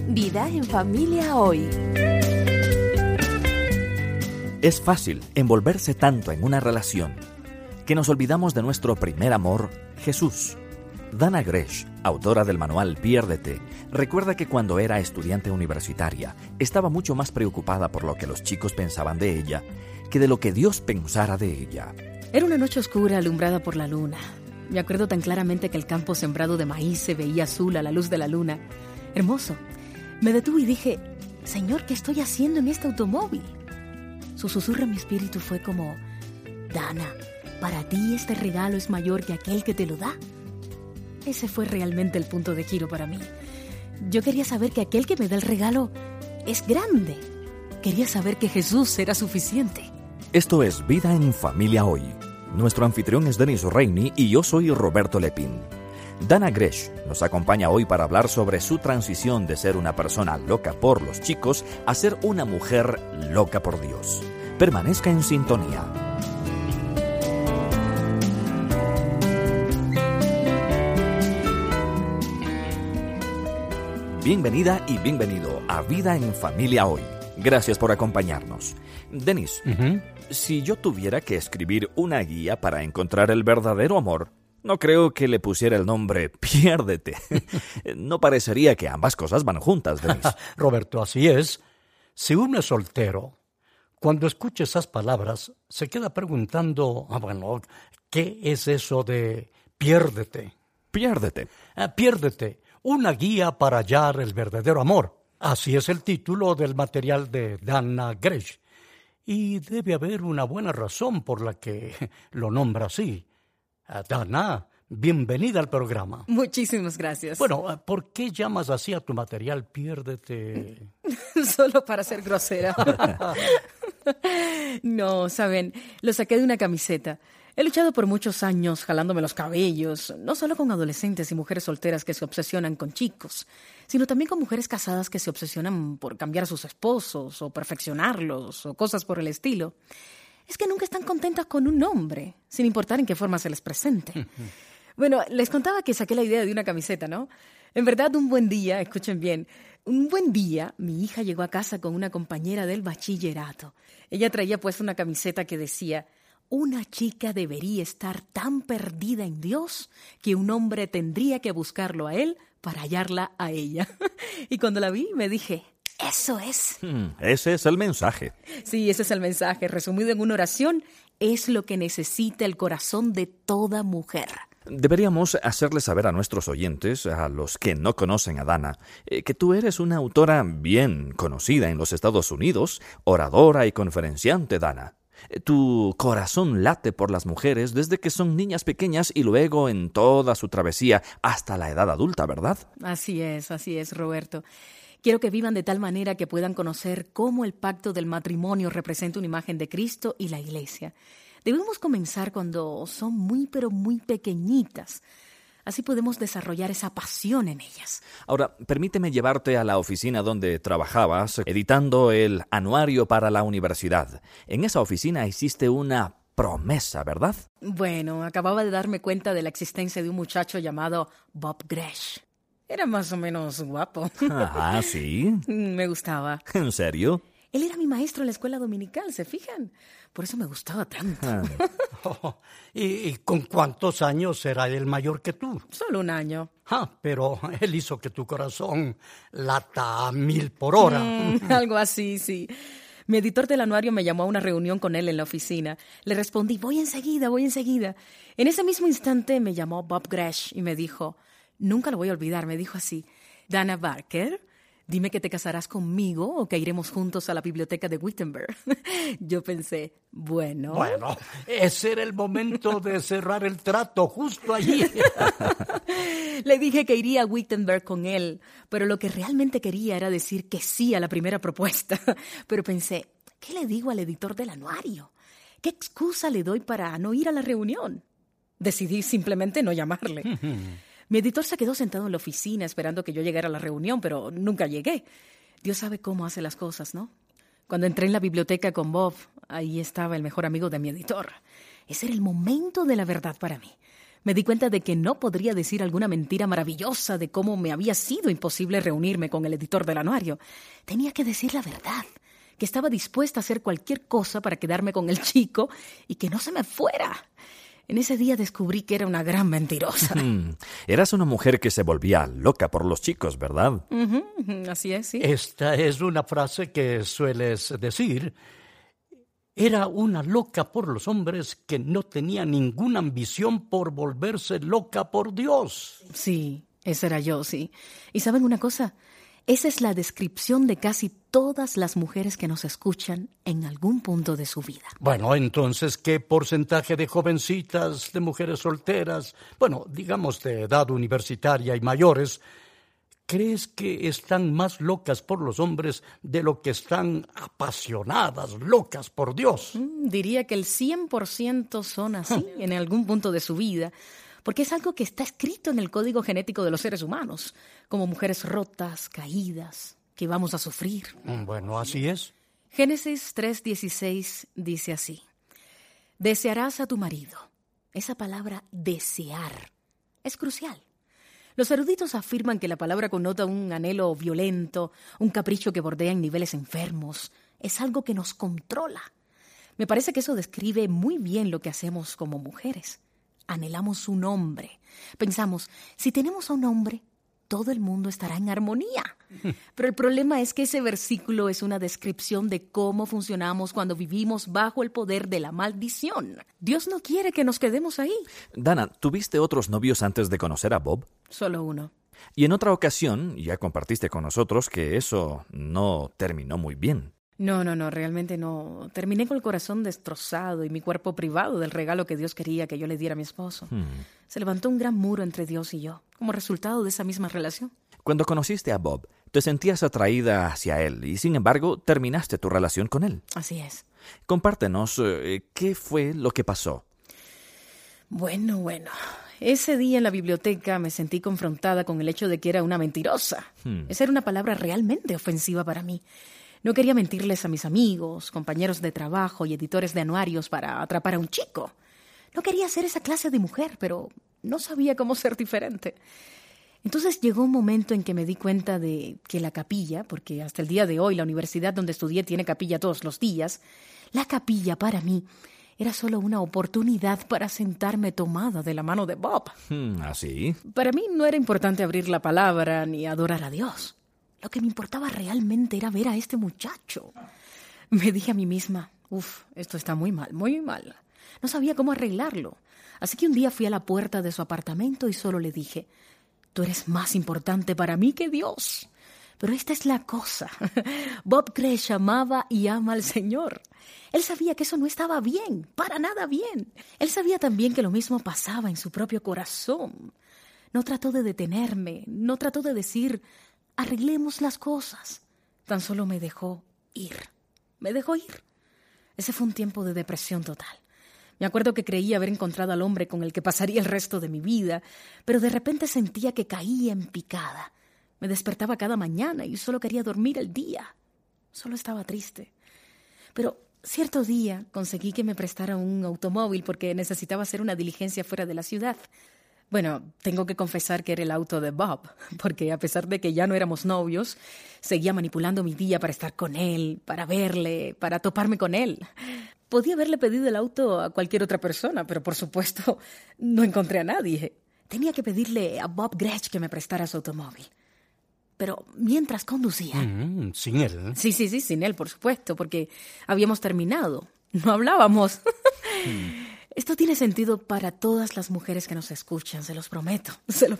Vida en Familia hoy. Es fácil envolverse tanto en una relación que nos olvidamos de nuestro primer amor, Jesús. Dana Gresh, autora del manual Piérdete, recuerda que cuando era estudiante universitaria estaba mucho más preocupada por lo que los chicos pensaban de ella que de lo que Dios pensara de ella. Era una noche oscura alumbrada por la luna. Me acuerdo tan claramente que el campo sembrado de maíz se veía azul a la luz de la luna. Hermoso. Me detuve y dije, Señor, ¿qué estoy haciendo en este automóvil? Su susurro en mi espíritu fue como, Dana, para ti este regalo es mayor que aquel que te lo da. Ese fue realmente el punto de giro para mí. Yo quería saber que aquel que me da el regalo es grande. Quería saber que Jesús era suficiente. Esto es Vida en Familia hoy. Nuestro anfitrión es Denis Reini y yo soy Roberto Lepín. Dana Gresh nos acompaña hoy para hablar sobre su transición de ser una persona loca por los chicos a ser una mujer loca por Dios. Permanezca en sintonía. Bienvenida y bienvenido a Vida en Familia hoy. Gracias por acompañarnos. Denis, si yo tuviera que escribir una guía para encontrar el verdadero amor, no creo que le pusiera el nombre Piérdete. No parecería que ambas cosas van juntas, Denis. Roberto, así es. Si uno es soltero, cuando escucha esas palabras, se queda preguntando, ¿qué es eso de piérdete? Piérdete. Piérdete, una guía para hallar el verdadero amor. Así es el título del material de Dana Gresh. Y debe haber una buena razón por la que lo nombra así. Dana, bienvenida al programa. Muchísimas gracias. Bueno, ¿por qué llamas así a tu material Piérdete? Solo para ser grosera. No, saben, lo saqué de una camiseta. He luchado por muchos años jalándome los cabellos, no solo con adolescentes y mujeres solteras que se obsesionan con chicos, sino también con mujeres casadas que se obsesionan por cambiar a sus esposos o perfeccionarlos o cosas por el estilo. Es que nunca están contentas con un hombre, sin importar en qué forma se les presente. Bueno, les contaba que saqué la idea de una camiseta, ¿no? En verdad, un buen día, escuchen bien, un buen día mi hija llegó a casa con una compañera del bachillerato. Ella traía pues una camiseta que decía, una chica debería estar tan perdida en Dios que un hombre tendría que buscarlo a él para hallarla a ella. Y cuando la vi me dije, ¡eso es! Ese es el mensaje. Sí, ese es el mensaje. Resumido en una oración, es lo que necesita el corazón de toda mujer. Deberíamos hacerle saber a nuestros oyentes, a los que no conocen a Dana, que tú eres una autora bien conocida en los Estados Unidos, oradora y conferenciante, Dana. Tu corazón late por las mujeres desde que son niñas pequeñas y luego en toda su travesía hasta la edad adulta, ¿verdad? Así es, Roberto. Quiero que vivan de tal manera que puedan conocer cómo el pacto del matrimonio representa una imagen de Cristo y la Iglesia. Debemos comenzar cuando son muy, pero muy pequeñitas. Así podemos desarrollar esa pasión en ellas. Ahora, permíteme llevarte a la oficina donde trabajabas, editando el anuario para la universidad. En esa oficina existe una promesa, ¿verdad? Bueno, acababa de darme cuenta de la existencia de un muchacho llamado Bob Gresh. Era más o menos guapo. Ah, ¿sí? Me gustaba. ¿En serio? Él era mi maestro en la escuela dominical, ¿se fijan? Por eso me gustaba tanto. ¿Y con cuántos años era él mayor que tú? Solo un año. Pero él hizo que tu corazón lata a 1000 por hora. Algo así, sí. Mi editor del anuario me llamó a una reunión con él en la oficina. Le respondí, voy enseguida. En ese mismo instante me llamó Bob Gresh y me dijo, nunca lo voy a olvidar, me dijo así, Dana Barker, dime que te casarás conmigo o que iremos juntos a la biblioteca de Wittenberg. Yo pensé, Bueno, ese era el momento de cerrar el trato, justo allí. Le dije que iría a Wittenberg con él, pero lo que realmente quería era decir que sí a la primera propuesta. Pero pensé, ¿qué le digo al editor del anuario? ¿Qué excusa le doy para no ir a la reunión? Decidí simplemente no llamarle. Mi editor se quedó sentado en la oficina esperando que yo llegara a la reunión, pero nunca llegué. Dios sabe cómo hace las cosas, ¿no? Cuando entré en la biblioteca con Bob, ahí estaba el mejor amigo de mi editor. Ese era el momento de la verdad para mí. Me di cuenta de que no podría decir alguna mentira maravillosa de cómo me había sido imposible reunirme con el editor del anuario. Tenía que decir la verdad, que estaba dispuesta a hacer cualquier cosa para quedarme con el chico y que no se me fuera. En ese día descubrí que era una gran mentirosa. Eras una mujer que se volvía loca por los chicos, ¿verdad? Así es, sí. Esta es una frase que sueles decir. Era una loca por los hombres que no tenía ninguna ambición por volverse loca por Dios. Sí, esa era yo, sí. ¿Y saben una cosa? Esa es la descripción de casi todas las mujeres que nos escuchan en algún punto de su vida. Bueno, entonces, ¿qué porcentaje de jovencitas, de mujeres solteras, digamos de edad universitaria y mayores, crees que están más locas por los hombres de lo que están apasionadas, locas por Dios? Diría que el 100% son así en algún punto de su vida, porque es algo que está escrito en el código genético de los seres humanos, como mujeres rotas, caídas, que vamos a sufrir. Bueno, así es. Génesis 3:16 dice así: desearás a tu marido. Esa palabra desear es crucial. Los eruditos afirman que la palabra connota un anhelo violento, un capricho que bordea en niveles enfermos. Es algo que nos controla. Me parece que eso describe muy bien lo que hacemos como mujeres. Anhelamos un hombre. Pensamos, si tenemos a un hombre, todo el mundo estará en armonía. Pero el problema es que ese versículo es una descripción de cómo funcionamos cuando vivimos bajo el poder de la maldición. Dios no quiere que nos quedemos ahí. Dana, ¿tuviste otros novios antes de conocer a Bob? Solo uno. Y en otra ocasión ya compartiste con nosotros que eso no terminó muy bien. No, realmente no. Terminé con el corazón destrozado y mi cuerpo privado del regalo que Dios quería que yo le diera a mi esposo. Se levantó un gran muro entre Dios y yo, como resultado de esa misma relación. Cuando conociste a Bob, te sentías atraída hacia él y, sin embargo, terminaste tu relación con él. Así es. Compártenos, ¿qué fue lo que pasó? Bueno. Ese día en la biblioteca me sentí confrontada con el hecho de que era una mentirosa. Esa era una palabra realmente ofensiva para mí. No quería mentirles a mis amigos, compañeros de trabajo y editores de anuarios para atrapar a un chico. No quería ser esa clase de mujer, pero no sabía cómo ser diferente. Entonces llegó un momento en que me di cuenta de que la capilla, porque hasta el día de hoy la universidad donde estudié tiene capilla todos los días, la capilla para mí era solo una oportunidad para sentarme tomada de la mano de Bob. ¿Así? Para mí no era importante abrir la palabra ni adorar a Dios. Lo que me importaba realmente era ver a este muchacho. Me dije a mí misma, esto está muy mal, muy mal. No sabía cómo arreglarlo. Así que un día fui a la puerta de su apartamento y solo le dije, tú eres más importante para mí que Dios. Pero esta es la cosa. Bob Gresh amaba y ama al Señor. Él sabía que eso no estaba bien, para nada bien. Él sabía también que lo mismo pasaba en su propio corazón. No trató de detenerme, no trató de decir, arreglemos las cosas. Tan solo me dejó ir. Me dejó ir. Ese fue un tiempo de depresión total. Me acuerdo que creía haber encontrado al hombre con el que pasaría el resto de mi vida, pero de repente sentía que caía en picada. Me despertaba cada mañana y solo quería dormir el día. Solo estaba triste. Pero cierto día conseguí que me prestara un automóvil porque necesitaba hacer una diligencia fuera de la ciudad. Bueno, tengo que confesar que era el auto de Bob, porque a pesar de que ya no éramos novios, seguía manipulando mi día para estar con él, para verle, para toparme con él. Podía haberle pedido el auto a cualquier otra persona, pero por supuesto no encontré a nadie. Tenía que pedirle a Bob Gresh que me prestara su automóvil. Pero mientras conducía... ¿Sin él? Sí, sin él, por supuesto, porque habíamos terminado. No hablábamos. Esto tiene sentido para todas las mujeres que nos escuchan, se los prometo.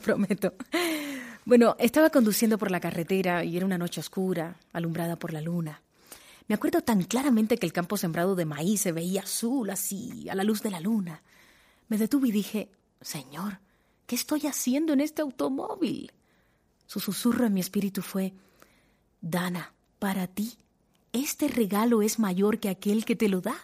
Bueno, estaba conduciendo por la carretera y era una noche oscura, alumbrada por la luna. Me acuerdo tan claramente que el campo sembrado de maíz se veía azul, así, a la luz de la luna. Me detuve y dije, Señor, ¿qué estoy haciendo en este automóvil? Su susurro en mi espíritu fue, Dana, para ti, este regalo es mayor que aquel que te lo da.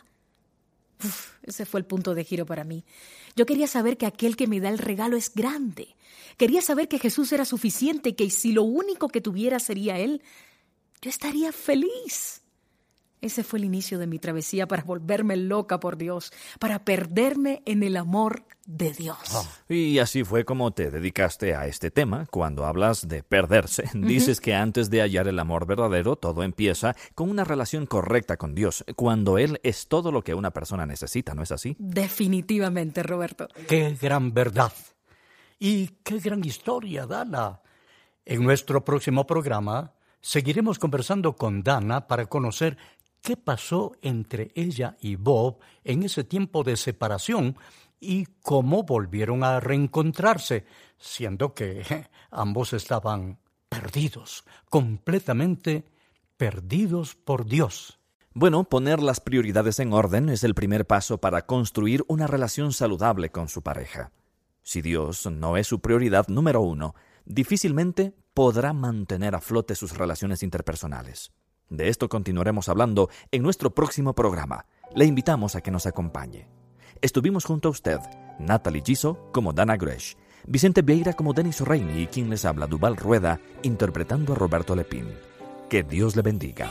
Ese fue el punto de giro para mí. Yo quería saber que aquel que me da el regalo es grande. Quería saber que Jesús era suficiente y que si lo único que tuviera sería Él, yo estaría feliz. Ese fue el inicio de mi travesía para volverme loca por Dios, para perderme en el amor de Dios. Y así fue como te dedicaste a este tema. Cuando hablas de perderse, dices que antes de hallar el amor verdadero, todo empieza con una relación correcta con Dios, cuando Él es todo lo que una persona necesita, ¿no es así? Definitivamente, Roberto. ¡Qué gran verdad! Y qué gran historia, Dana. En nuestro próximo programa seguiremos conversando con Dana para conocer qué pasó entre ella y Bob en ese tiempo de separación y cómo volvieron a reencontrarse, siendo que ambos estaban perdidos, completamente perdidos por Dios. Bueno, poner las prioridades en orden es el primer paso para construir una relación saludable con su pareja. Si Dios no es su prioridad número 1, difícilmente podrá mantener a flote sus relaciones interpersonales. De esto continuaremos hablando en nuestro próximo programa. Le invitamos a que nos acompañe. Estuvimos junto a usted, Natalie Giso como Dana Gresh, Vicente Vieira como Denis Reini y quien les habla, Duval Rueda, interpretando a Roberto Lepín. Que Dios le bendiga.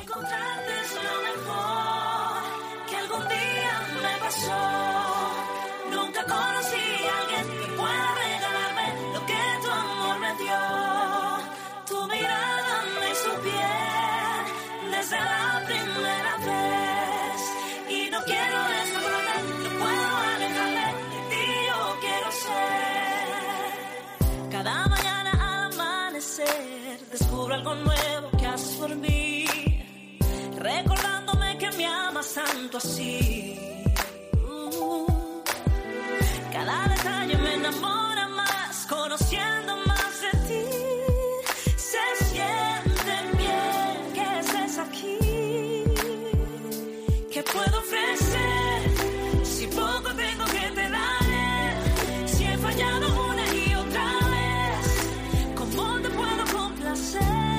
Algo nuevo que haces por mí, recordándome que me amas tanto así. Cada detalle me enamora más, conociendo más de ti. Se siente bien que estés aquí. ¿Qué puedo ofrecer si poco tengo que te dar? Si he fallado una y otra vez, ¿cómo te puedo complacer?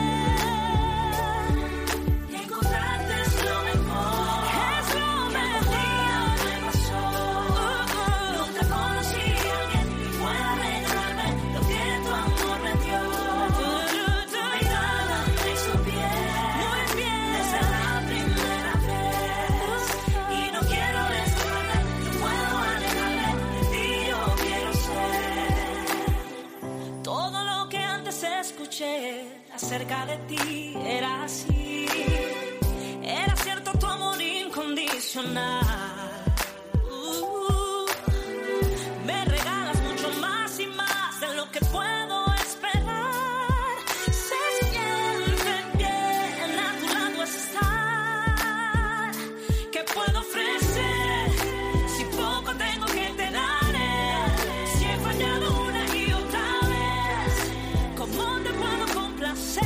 Acerca de ti era así, era cierto tu amor incondicional. Me regalas mucho más y más de lo que puedo esperar. Se siente bien a tu lado estar. ¿Qué puedo ofrecer si poco tengo que te daré? Si he fallado una y otra vez, ¿cómo te puedo complacer?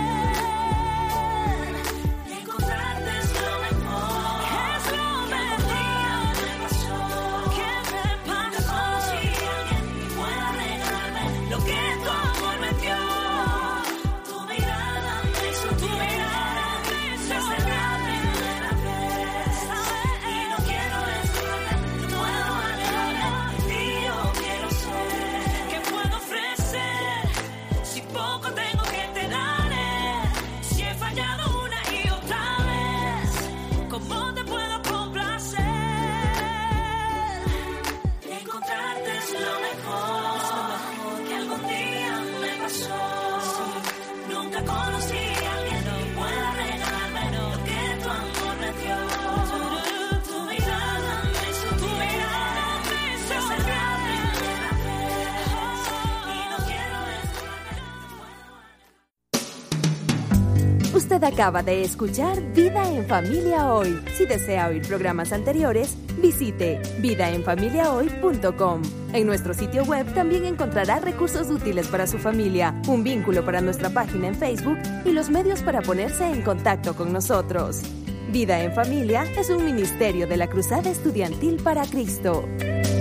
Encontrarte es lo mejor. Es lo mejor. ¿Qué me pasó? ¿Qué me pasó? Si alguien pueda regalarme lo que tu amor me dio. Tu mirada me hizo, tu mirada me hizo desde la primera vez. Y no quiero estarme, no puedo alejarme de ti, yo quiero ser. ¿Qué puedo ofrecer si poco tengo que te daré? Si he fallado una y otra vez, ¿cómo te puedo complacer? Encontrarte es lo mejor que algún día me pasó. Nunca conocí a alguien que pueda regalarme lo que tu amor me dio. Tu mirada me hizo, tu mirada me hizo desde la primera vez. Y no quiero estar. Usted acaba de escuchar Vida en Familia Hoy. Si desea oír programas anteriores, visite vidaenfamiliahoy.com. En nuestro sitio web también encontrará recursos útiles para su familia, un vínculo para nuestra página en Facebook y los medios para ponerse en contacto con nosotros. Vida en Familia es un ministerio de la Cruzada Estudiantil para Cristo.